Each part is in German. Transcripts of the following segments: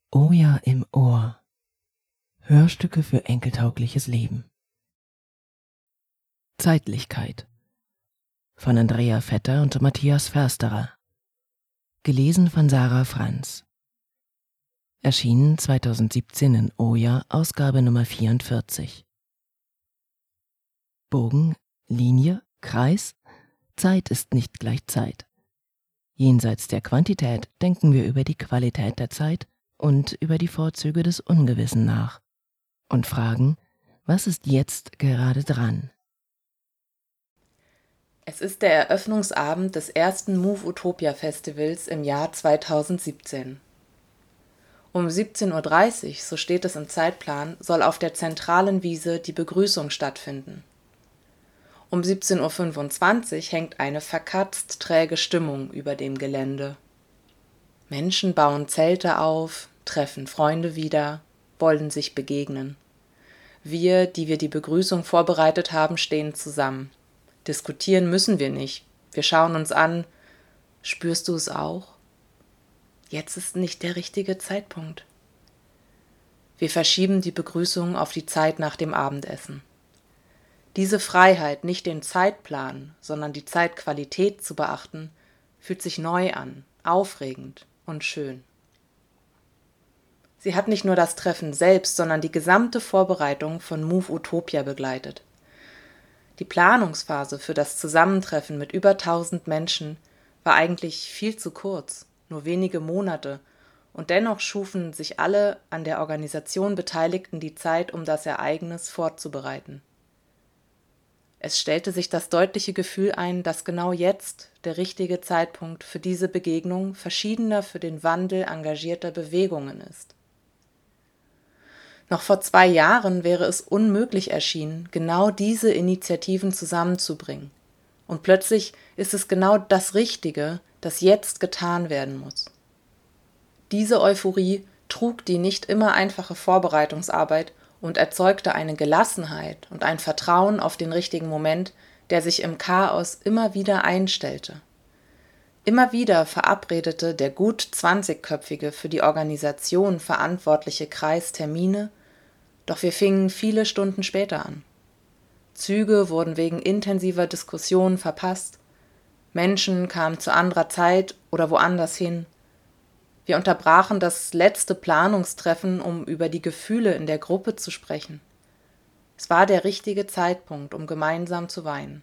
Oja im Ohr. Hörstücke für enkeltaugliches Leben. Zeitlichkeit von Andrea Vetter und Matthias Försterer. Gelesen von Sarah Franz. Erschienen 2017 in Oja, Ausgabe Nummer 44. Bogen, Linie, Kreis. Zeit ist nicht gleich Zeit. Jenseits der Quantität denken wir über die Qualität der Zeit und über die Vorzüge des Ungewissen nach und fragen, was ist jetzt gerade dran? Es ist der Eröffnungsabend des ersten Move Utopia Festivals im Jahr 2017. Um 17:30 Uhr, so steht es im Zeitplan, soll auf der zentralen Wiese die Begrüßung stattfinden. Um 17:25 Uhr hängt eine verkatzt träge Stimmung über dem Gelände. Menschen bauen Zelte auf, treffen Freunde wieder, wollen sich begegnen. Wir, die wir die Begrüßung vorbereitet haben, stehen zusammen. Diskutieren müssen wir nicht. Wir schauen uns an. Spürst du es auch? Jetzt ist nicht der richtige Zeitpunkt. Wir verschieben die Begrüßung auf die Zeit nach dem Abendessen. Diese Freiheit, nicht den Zeitplan, sondern die Zeitqualität zu beachten, fühlt sich neu an, aufregend und schön. Sie hat nicht nur das Treffen selbst, sondern die gesamte Vorbereitung von Move Utopia begleitet. Die Planungsphase für das Zusammentreffen mit über 1000 Menschen war eigentlich viel zu kurz, nur wenige Monate, und dennoch schufen sich alle an der Organisation Beteiligten die Zeit, um das Ereignis vorzubereiten. Es stellte sich das deutliche Gefühl ein, dass genau jetzt der richtige Zeitpunkt für diese Begegnung verschiedener für den Wandel engagierter Bewegungen ist. Noch vor 2 Jahren wäre es unmöglich erschienen, genau diese Initiativen zusammenzubringen. Und plötzlich ist es genau das Richtige, das jetzt getan werden muss. Diese Euphorie trug die nicht immer einfache Vorbereitungsarbeit und erzeugte eine Gelassenheit und ein Vertrauen auf den richtigen Moment, der sich im Chaos immer wieder einstellte. Immer wieder verabredete der gut 20-köpfige für die Organisation verantwortliche Kreis Termine, doch wir fingen viele Stunden später an. Züge wurden wegen intensiver Diskussionen verpasst, Menschen kamen zu anderer Zeit oder woanders hin. Wir unterbrachen das letzte Planungstreffen, um über die Gefühle in der Gruppe zu sprechen. Es war der richtige Zeitpunkt, um gemeinsam zu weinen.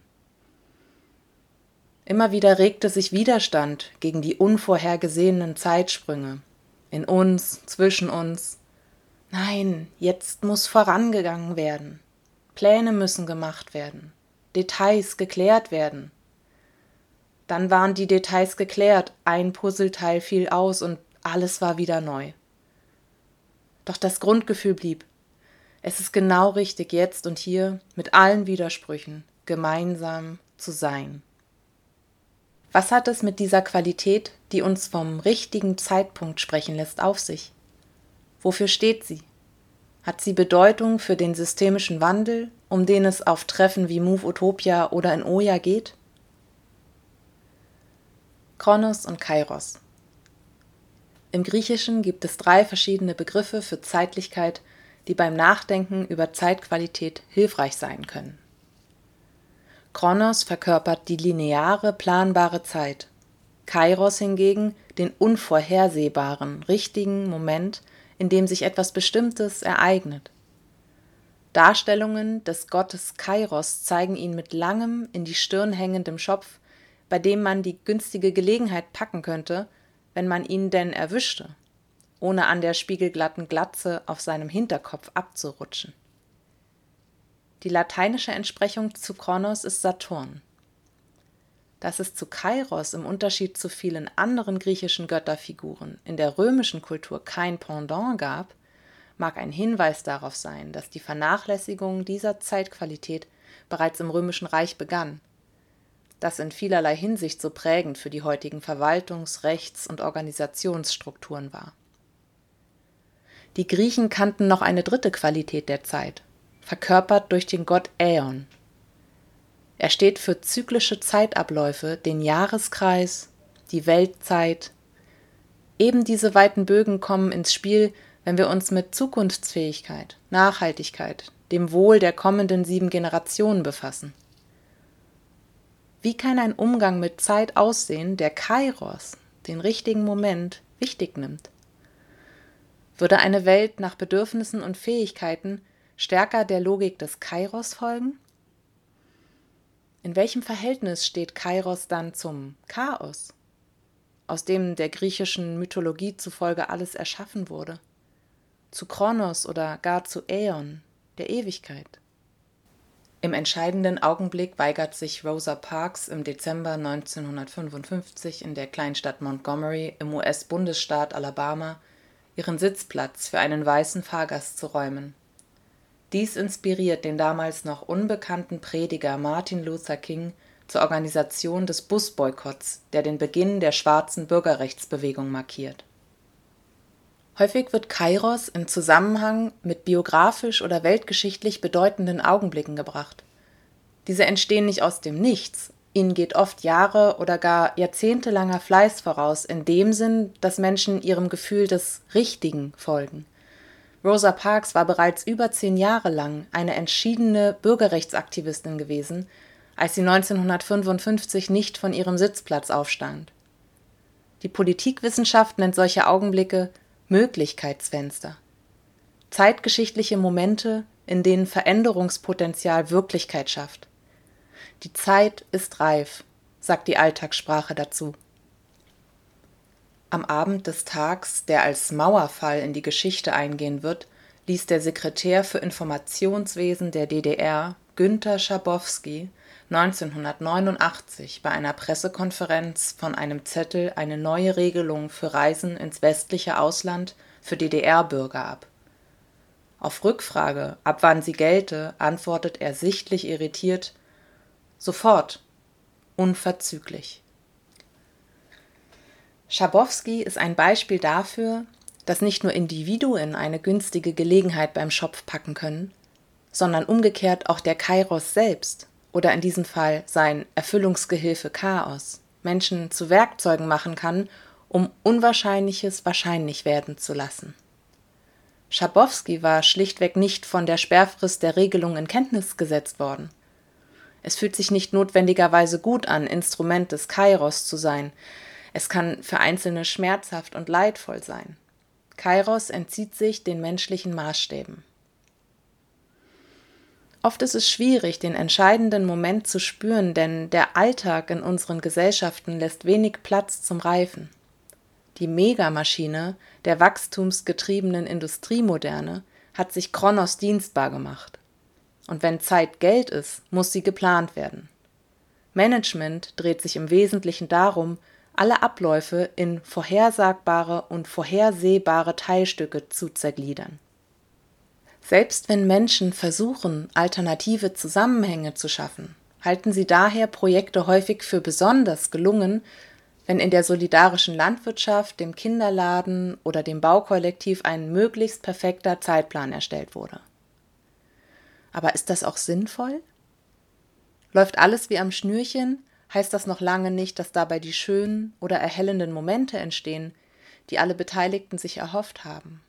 Immer wieder regte sich Widerstand gegen die unvorhergesehenen Zeitsprünge. In uns, zwischen uns. Nein, jetzt muss vorangegangen werden. Pläne müssen gemacht werden. Details geklärt werden. Dann waren die Details geklärt, ein Puzzleteil fiel aus und alles war wieder neu. Doch das Grundgefühl blieb. Es ist genau richtig, jetzt und hier, mit allen Widersprüchen, gemeinsam zu sein. Was hat es mit dieser Qualität, die uns vom richtigen Zeitpunkt sprechen lässt, auf sich? Wofür steht sie? Hat sie Bedeutung für den systemischen Wandel, um den es auf Treffen wie Move Utopia oder in Oja geht? Chronos und Kairos. Im Griechischen gibt es 3 verschiedene Begriffe für Zeitlichkeit, die beim Nachdenken über Zeitqualität hilfreich sein können. Chronos verkörpert die lineare, planbare Zeit. Kairos hingegen den unvorhersehbaren, richtigen Moment, in dem sich etwas Bestimmtes ereignet. Darstellungen des Gottes Kairos zeigen ihn mit langem, in die Stirn hängendem Schopf, bei dem man die günstige Gelegenheit packen könnte, wenn man ihn denn erwischte, ohne an der spiegelglatten Glatze auf seinem Hinterkopf abzurutschen. Die lateinische Entsprechung zu Kronos ist Saturn. Dass es zu Kairos im Unterschied zu vielen anderen griechischen Götterfiguren in der römischen Kultur kein Pendant gab, mag ein Hinweis darauf sein, dass die Vernachlässigung dieser Zeitqualität bereits im Römischen Reich begann, das in vielerlei Hinsicht so prägend für die heutigen Verwaltungs-, Rechts- und Organisationsstrukturen war. Die Griechen kannten noch eine dritte Qualität der Zeit, verkörpert durch den Gott Äon. Er steht für zyklische Zeitabläufe, den Jahreskreis, die Weltzeit, Eben diese weiten Bögen kommen ins Spiel, wenn wir uns mit Zukunftsfähigkeit, Nachhaltigkeit, dem Wohl der kommenden 7 Generationen befassen. Wie kann ein Umgang mit Zeit aussehen, der Kairos, den richtigen Moment, wichtig nimmt? Würde eine Welt nach Bedürfnissen und Fähigkeiten stärker der Logik des Kairos folgen? In welchem Verhältnis steht Kairos dann zum Chaos, aus dem der griechischen Mythologie zufolge alles erschaffen wurde? Zu Kronos oder gar zu Äon, der Ewigkeit? Im entscheidenden Augenblick weigert sich Rosa Parks im Dezember 1955 in der Kleinstadt Montgomery im US-Bundesstaat Alabama, ihren Sitzplatz für einen weißen Fahrgast zu räumen. Dies inspiriert den damals noch unbekannten Prediger Martin Luther King zur Organisation des Busboykotts, der den Beginn der schwarzen Bürgerrechtsbewegung markiert. Häufig wird Kairos in Zusammenhang mit biografisch oder weltgeschichtlich bedeutenden Augenblicken gebracht. Diese entstehen nicht aus dem Nichts, ihnen geht oft Jahre oder gar jahrzehntelanger Fleiß voraus, in dem Sinn, dass Menschen ihrem Gefühl des Richtigen folgen. Rosa Parks war bereits über 10 Jahre lang eine entschiedene Bürgerrechtsaktivistin gewesen, als sie 1955 nicht von ihrem Sitzplatz aufstand. Die Politikwissenschaft nennt solche Augenblicke Möglichkeitsfenster. Zeitgeschichtliche Momente, in denen Veränderungspotenzial Wirklichkeit schafft. Die Zeit ist reif, sagt die Alltagssprache dazu. Am Abend des Tags, der als Mauerfall in die Geschichte eingehen wird, ließ der Sekretär für Informationswesen der DDR, Günter Schabowski, 1989 bei einer Pressekonferenz von einem Zettel eine neue Regelung für Reisen ins westliche Ausland für DDR-Bürger ab. Auf Rückfrage, ab wann sie gelte, antwortet er sichtlich irritiert: Sofort, unverzüglich. Schabowski ist ein Beispiel dafür, dass nicht nur Individuen eine günstige Gelegenheit beim Schopf packen können, sondern umgekehrt auch der Kairos selbst oder in diesem Fall sein Erfüllungsgehilfe Chaos Menschen zu Werkzeugen machen kann, um Unwahrscheinliches wahrscheinlich werden zu lassen. Schabowski war schlichtweg nicht von der Sperrfrist der Regelung in Kenntnis gesetzt worden. Es fühlt sich nicht notwendigerweise gut an, Instrument des Kairos zu sein. Es kann für Einzelne schmerzhaft und leidvoll sein. Kairos entzieht sich den menschlichen Maßstäben. Oft ist es schwierig, den entscheidenden Moment zu spüren, denn der Alltag in unseren Gesellschaften lässt wenig Platz zum Reifen. Die Megamaschine der wachstumsgetriebenen Industriemoderne hat sich Kronos dienstbar gemacht. Und wenn Zeit Geld ist, muss sie geplant werden. Management dreht sich im Wesentlichen darum, alle Abläufe in vorhersagbare und vorhersehbare Teilstücke zu zergliedern. Selbst wenn Menschen versuchen, alternative Zusammenhänge zu schaffen, halten sie daher Projekte häufig für besonders gelungen, wenn in der solidarischen Landwirtschaft, dem Kinderladen oder dem Baukollektiv ein möglichst perfekter Zeitplan erstellt wurde. Aber ist das auch sinnvoll? Läuft alles wie am Schnürchen, heißt das noch lange nicht, dass dabei die schönen oder erhellenden Momente entstehen, die alle Beteiligten sich erhofft haben.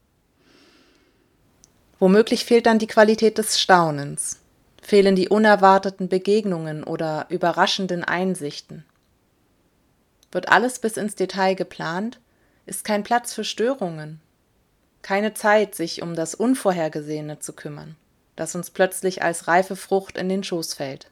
Womöglich fehlt dann die Qualität des Staunens, fehlen die unerwarteten Begegnungen oder überraschenden Einsichten. Wird alles bis ins Detail geplant, ist kein Platz für Störungen, keine Zeit, sich um das Unvorhergesehene zu kümmern, das uns plötzlich als reife Frucht in den Schoß fällt.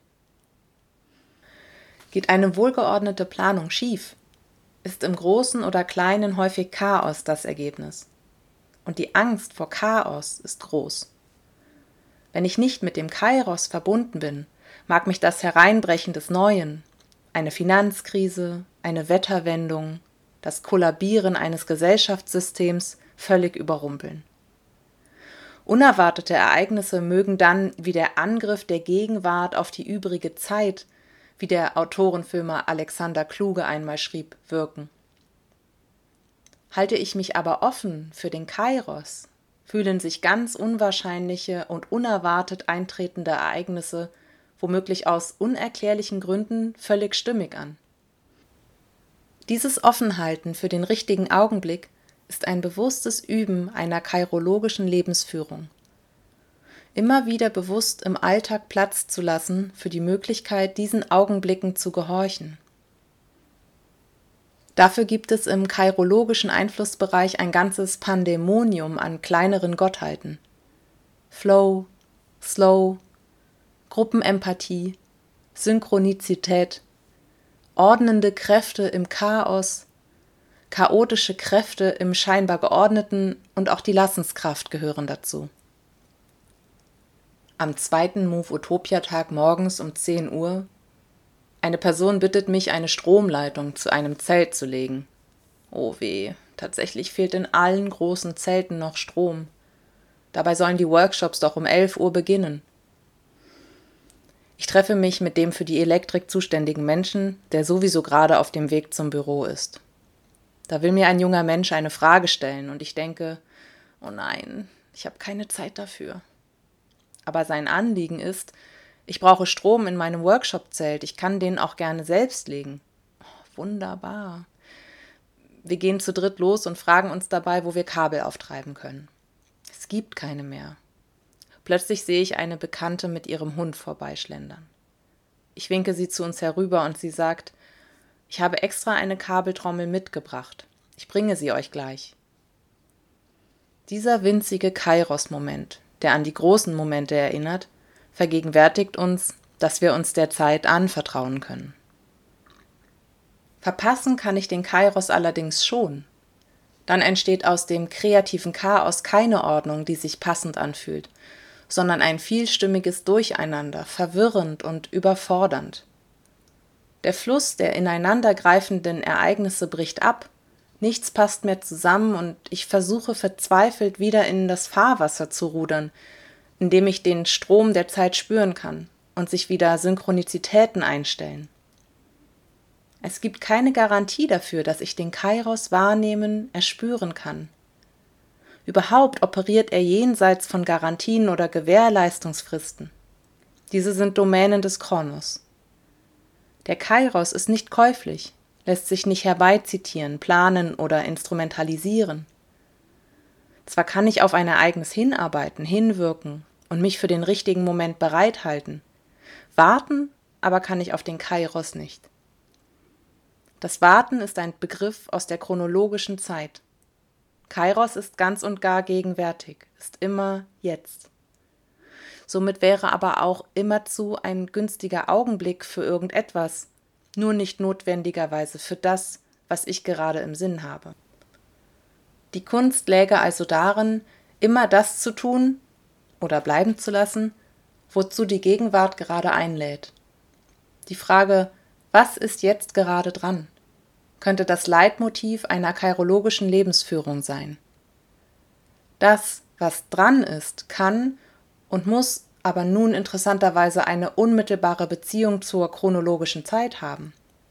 Geht eine wohlgeordnete Planung schief, ist im Großen oder Kleinen häufig Chaos das Ergebnis. Und die Angst vor Chaos ist groß. Wenn ich nicht mit dem Kairos verbunden bin, mag mich das Hereinbrechen des Neuen, eine Finanzkrise, eine Wetterwendung, das Kollabieren eines Gesellschaftssystems völlig überrumpeln. Unerwartete Ereignisse mögen dann wie der Angriff der Gegenwart auf die übrige Zeit, wie der Autorenfilmer Alexander Kluge einmal schrieb, wirken. Halte ich mich aber offen für den Kairos, fühlen sich ganz unwahrscheinliche und unerwartet eintretende Ereignisse womöglich aus unerklärlichen Gründen völlig stimmig an. Dieses Offenhalten für den richtigen Augenblick ist ein bewusstes Üben einer kairologischen Lebensführung. Immer wieder bewusst im Alltag Platz zu lassen für die Möglichkeit, diesen Augenblicken zu gehorchen. Dafür gibt es im kairologischen Einflussbereich ein ganzes Pandemonium an kleineren Gottheiten. Flow, Slow, Gruppenempathie, Synchronizität, ordnende Kräfte im Chaos, chaotische Kräfte im scheinbar Geordneten und auch die Lassenskraft gehören dazu. Am 2. Move-Utopia-Tag morgens um 10 Uhr: Eine Person bittet mich, eine Stromleitung zu einem Zelt zu legen. Oh weh, tatsächlich fehlt in allen großen Zelten noch Strom. Dabei sollen die Workshops doch um 11 Uhr beginnen. Ich treffe mich mit dem für die Elektrik zuständigen Menschen, der sowieso gerade auf dem Weg zum Büro ist. Da will mir ein junger Mensch eine Frage stellen und ich denke, oh nein, ich habe keine Zeit dafür. Aber sein Anliegen ist, ich brauche Strom in meinem Workshop-Zelt, ich kann den auch gerne selbst legen. Oh, wunderbar. Wir gehen zu dritt los und fragen uns dabei, wo wir Kabel auftreiben können. Es gibt keine mehr. Plötzlich sehe ich eine Bekannte mit ihrem Hund vorbeischlendern. Ich winke sie zu uns herüber und sie sagt, ich habe extra eine Kabeltrommel mitgebracht. Ich bringe sie euch gleich. Dieser winzige Kairos-Moment, der an die großen Momente erinnert, vergegenwärtigt uns, dass wir uns der Zeit anvertrauen können. Verpassen kann ich den Kairos allerdings schon. Dann entsteht aus dem kreativen Chaos keine Ordnung, die sich passend anfühlt, sondern ein vielstimmiges Durcheinander, verwirrend und überfordernd. Der Fluss der ineinandergreifenden Ereignisse bricht ab, nichts passt mehr zusammen und ich versuche verzweifelt wieder in das Fahrwasser zu rudern, in dem ich den Strom der Zeit spüren kann und sich wieder Synchronizitäten einstellen. Es gibt keine Garantie dafür, dass ich den Kairos wahrnehmen, erspüren kann. Überhaupt operiert er jenseits von Garantien oder Gewährleistungsfristen. Diese sind Domänen des Chronos. Der Kairos ist nicht käuflich, lässt sich nicht herbeizitieren, planen oder instrumentalisieren. Zwar kann ich auf ein Ereignis hinarbeiten, hinwirken und mich für den richtigen Moment bereithalten. Warten aber kann ich auf den Kairos nicht. Das Warten ist ein Begriff aus der chronologischen Zeit. Kairos ist ganz und gar gegenwärtig, ist immer jetzt. Somit wäre aber auch immerzu ein günstiger Augenblick für irgendetwas, nur nicht notwendigerweise für das, was ich gerade im Sinn habe. Die Kunst läge also darin, immer das zu tun oder bleiben zu lassen, wozu die Gegenwart gerade einlädt. Die Frage, was ist jetzt gerade dran, könnte das Leitmotiv einer kairologischen Lebensführung sein. Das, was dran ist, kann und muss aber nun interessanterweise eine unmittelbare Beziehung zur chronologischen Zeit haben.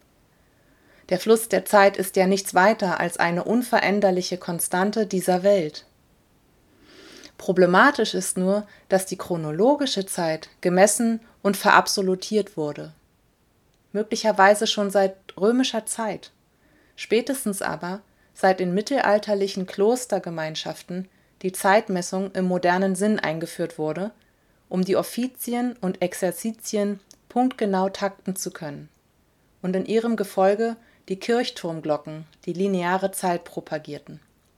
Der Fluss der Zeit ist ja nichts weiter als eine unveränderliche Konstante dieser Welt. Problematisch ist nur, dass die chronologische Zeit gemessen und verabsolutiert wurde. Möglicherweise schon seit römischer Zeit, spätestens aber seit in mittelalterlichen Klostergemeinschaften die Zeitmessung im modernen Sinn eingeführt wurde, um die Offizien und Exerzitien punktgenau takten zu können, und in ihrem Gefolge die Kirchturmglocken die lineare Zeit propagierten.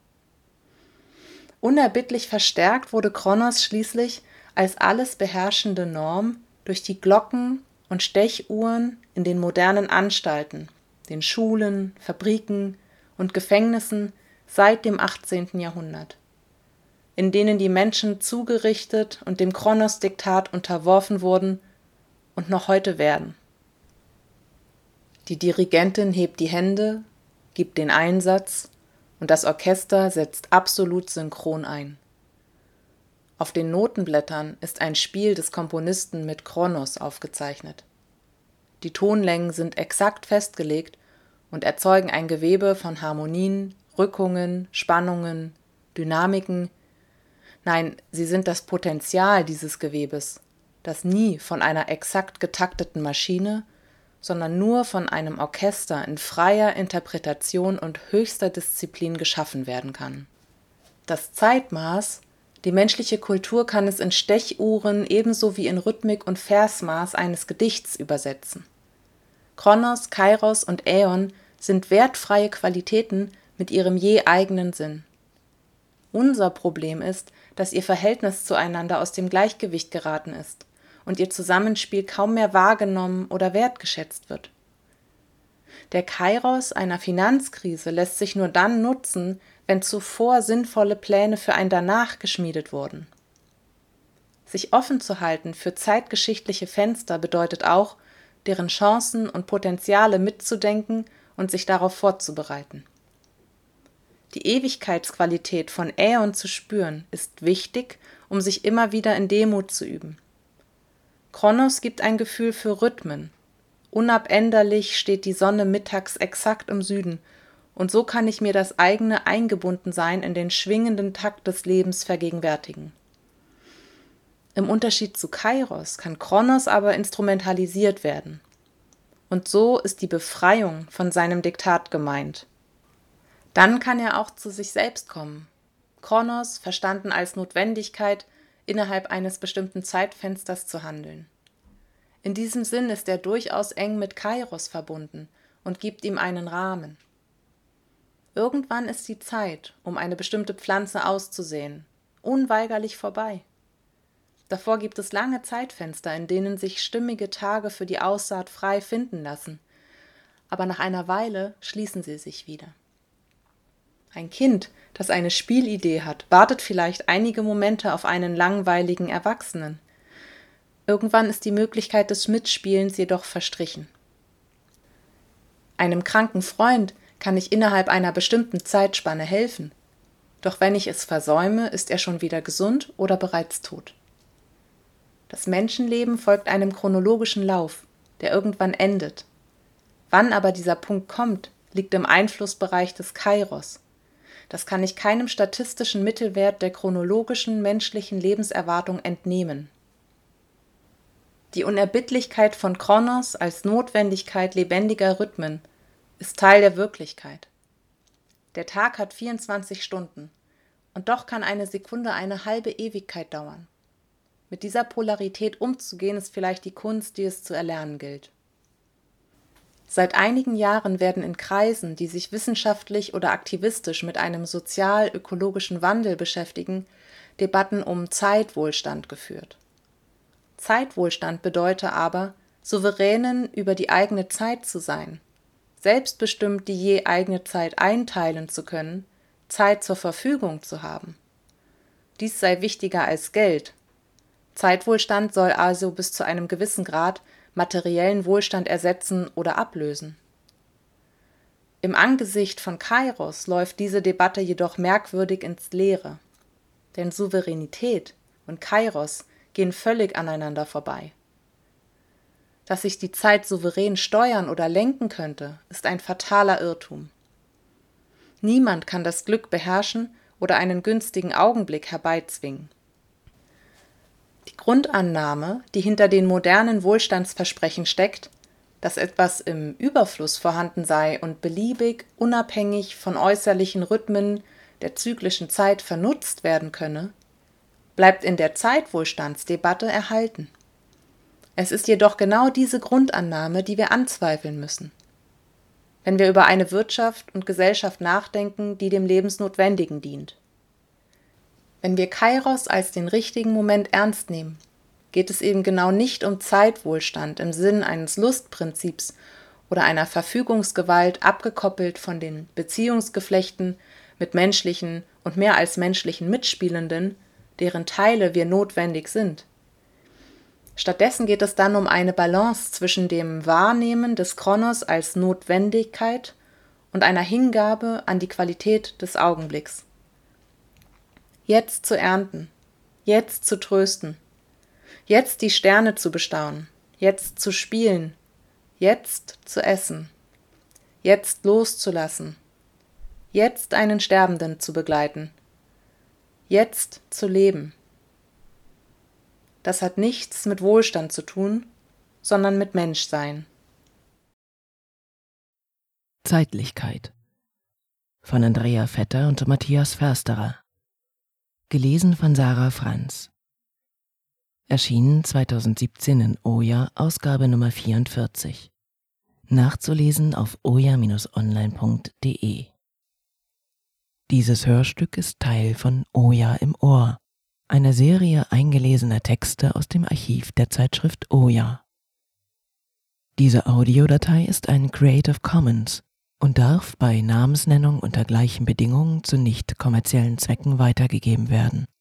Unerbittlich verstärkt wurde Chronos schließlich als alles beherrschende Norm durch die Glocken und Stechuhren in den modernen Anstalten, den Schulen, Fabriken und Gefängnissen seit dem 18. Jahrhundert, in denen die Menschen zugerichtet und dem Chronos-Diktat unterworfen wurden und noch heute werden. Die Dirigentin hebt die Hände, gibt den Einsatz und das Orchester setzt absolut synchron ein. Auf den Notenblättern ist ein Spiel des Komponisten mit Chronos aufgezeichnet. Die Tonlängen sind exakt festgelegt und erzeugen ein Gewebe von Harmonien, Rückungen, Spannungen, Dynamiken. Nein, sie sind das Potenzial dieses Gewebes, das nie von einer exakt getakteten Maschine, sondern nur von einem Orchester in freier Interpretation und höchster Disziplin geschaffen werden kann. Das Zeitmaß, die menschliche Kultur kann es in Stechuhren ebenso wie in Rhythmik und Versmaß eines Gedichts übersetzen. Chronos, Kairos und Äon sind wertfreie Qualitäten mit ihrem je eigenen Sinn. Unser Problem ist, dass ihr Verhältnis zueinander aus dem Gleichgewicht geraten ist und ihr Zusammenspiel kaum mehr wahrgenommen oder wertgeschätzt wird. Der Kairos einer Finanzkrise lässt sich nur dann nutzen, wenn zuvor sinnvolle Pläne für ein Danach geschmiedet wurden. Sich offen zu halten für zeitgeschichtliche Fenster bedeutet auch, deren Chancen und Potenziale mitzudenken und sich darauf vorzubereiten. Die Ewigkeitsqualität von Äon zu spüren, ist wichtig, um sich immer wieder in Demut zu üben. Chronos gibt ein Gefühl für Rhythmen. Unabänderlich steht die Sonne mittags exakt im Süden, und so kann ich mir das eigene Eingebundensein in den schwingenden Takt des Lebens vergegenwärtigen. Im Unterschied zu Kairos kann Chronos aber instrumentalisiert werden. Und so ist die Befreiung von seinem Diktat gemeint. Dann kann er auch zu sich selbst kommen. Chronos, verstanden als Notwendigkeit, innerhalb eines bestimmten Zeitfensters zu handeln. In diesem Sinn ist er durchaus eng mit Kairos verbunden und gibt ihm einen Rahmen. Irgendwann ist die Zeit, um eine bestimmte Pflanze auszusäen, unweigerlich vorbei. Davor gibt es lange Zeitfenster, in denen sich stimmige Tage für die Aussaat frei finden lassen, aber nach einer Weile schließen sie sich wieder. Ein Kind, das eine Spielidee hat, wartet vielleicht einige Momente auf einen langweiligen Erwachsenen. Irgendwann ist die Möglichkeit des Mitspielens jedoch verstrichen. Einem kranken Freund kann ich innerhalb einer bestimmten Zeitspanne helfen, doch wenn ich es versäume, ist er schon wieder gesund oder bereits tot. Das Menschenleben folgt einem chronologischen Lauf, der irgendwann endet. Wann aber dieser Punkt kommt, liegt im Einflussbereich des Kairos. Das kann ich keinem statistischen Mittelwert der chronologischen menschlichen Lebenserwartung entnehmen. Die Unerbittlichkeit von Chronos als Notwendigkeit lebendiger Rhythmen ist Teil der Wirklichkeit. Der Tag hat 24 Stunden, und doch kann eine Sekunde eine halbe Ewigkeit dauern. Mit dieser Polarität umzugehen, ist vielleicht die Kunst, die es zu erlernen gilt. Seit einigen Jahren werden in Kreisen, die sich wissenschaftlich oder aktivistisch mit einem sozial-ökologischen Wandel beschäftigen, Debatten um Zeitwohlstand geführt. Zeitwohlstand bedeutet aber, Souveränen über die eigene Zeit zu sein, selbstbestimmt die je eigene Zeit einteilen zu können, Zeit zur Verfügung zu haben. Dies sei wichtiger als Geld. Zeitwohlstand soll also bis zu einem gewissen Grad materiellen Wohlstand ersetzen oder ablösen. Im Angesicht von Kairos läuft diese Debatte jedoch merkwürdig ins Leere. Denn Souveränität und Kairos gehen völlig aneinander vorbei. Dass ich die Zeit souverän steuern oder lenken könnte, ist ein fataler Irrtum. Niemand kann das Glück beherrschen oder einen günstigen Augenblick herbeizwingen. Die Grundannahme, die hinter den modernen Wohlstandsversprechen steckt, dass etwas im Überfluss vorhanden sei und beliebig, unabhängig von äußerlichen Rhythmen der zyklischen Zeit vernutzt werden könne, bleibt in der Zeitwohlstandsdebatte erhalten. Es ist jedoch genau diese Grundannahme, die wir anzweifeln müssen, wenn wir über eine Wirtschaft und Gesellschaft nachdenken, die dem Lebensnotwendigen dient. Wenn wir Kairos als den richtigen Moment ernst nehmen, geht es eben genau nicht um Zeitwohlstand im Sinn eines Lustprinzips oder einer Verfügungsgewalt abgekoppelt von den Beziehungsgeflechten mit menschlichen und mehr als menschlichen Mitspielenden, deren Teile wir notwendig sind. Stattdessen geht es dann um eine Balance zwischen dem Wahrnehmen des Chronos als Notwendigkeit und einer Hingabe an die Qualität des Augenblicks. Jetzt zu ernten, jetzt zu trösten, jetzt die Sterne zu bestaunen, jetzt zu spielen, jetzt zu essen, jetzt loszulassen, jetzt einen Sterbenden zu begleiten, jetzt zu leben. Das hat nichts mit Wohlstand zu tun, sondern mit Menschsein. Zeitlichkeit von Andrea Vetter und Matthias Försterer. Gelesen von Sarah Franz. Erschienen 2017 in Oja, Ausgabe Nummer 44. Nachzulesen auf oja-online.de. Dieses Hörstück ist Teil von Oja im Ohr, einer Serie eingelesener Texte aus dem Archiv der Zeitschrift Oja. Diese Audiodatei ist ein Creative Commons und darf bei Namensnennung unter gleichen Bedingungen zu nicht kommerziellen Zwecken weitergegeben werden.